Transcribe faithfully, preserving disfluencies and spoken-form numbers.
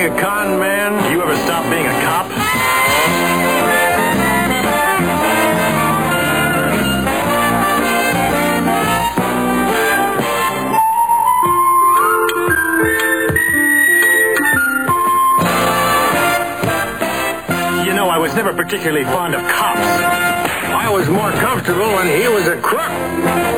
being a con man? Do you ever stop being a cop? You know, I was never particularly fond of cops. I was more comfortable when he was a crook.